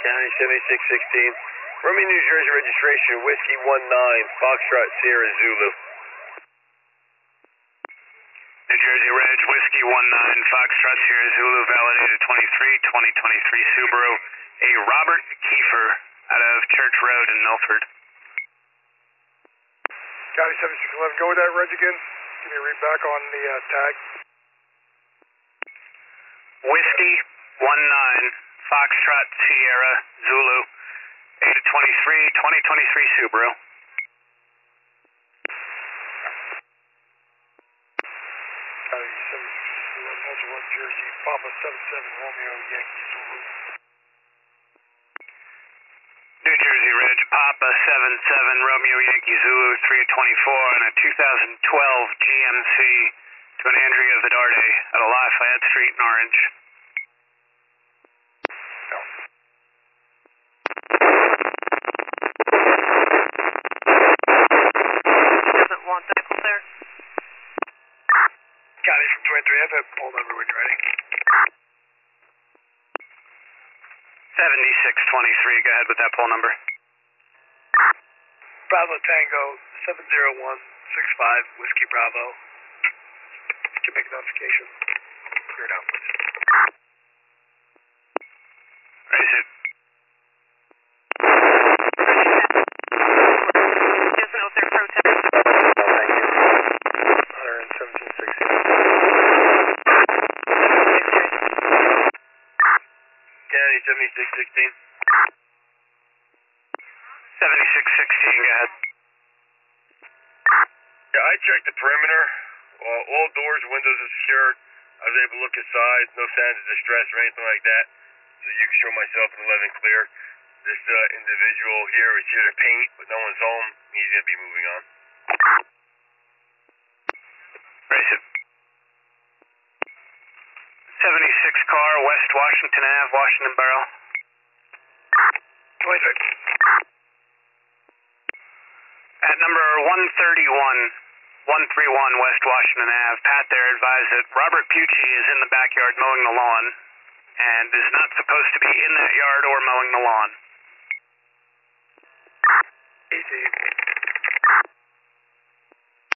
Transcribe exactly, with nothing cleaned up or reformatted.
County seventy-six sixteen. Romeo, New Jersey registration, Whiskey one nine, Foxtrot Sierra Zulu. New Jersey Reg, Whiskey one nine, Foxtrot Sierra Zulu, validated twenty-three, twenty twenty-three Subaru, a Robert Kiefer out of Church Road in Milford. County seventy-six eleven, go with that reg again. Give me a read back on the uh, tag. Whiskey one nine, Foxtrot Sierra Zulu, Ada twenty-three, twenty twenty-three Subaru. County seventy-six eleven, Delta one Jersey, Papa seven seven Romeo Yankee Zulu. New Jersey Reg, Papa seven seven Romeo Yankee Zulu, three twenty-four on a two thousand twelve G M C to an Andrea Vidarte at a Lafayette Street in Orange. Doesn't want vehicle there. County from twenty-three, I have a poll number when you're ready. seventy-six twenty-three, go ahead with that poll number. Bravo Tango seven zero one six five, Whiskey Bravo. Can make a notification. Clear it out, please. Raise it. Doesn't know if they're protesting. one seventeen sixteen. County seventy-six sixteen. seventy-six sixteen, go ahead. Yeah, I checked the perimeter. Uh, all doors and windows are secured. I was able to look inside, no signs of distress or anything like that. So you can show myself in eleven clear. This uh, individual here is here to paint, but no one's home. He's going to be moving on. Raise it. seventy-six car, West Washington Avenue, Washington Borough. twenty-six. At number one thirty-one, one thirty-one West Washington Avenue, Pat there advised that Robert Pucci is in the backyard mowing the lawn and is not supposed to be in that yard or mowing the lawn. Easy.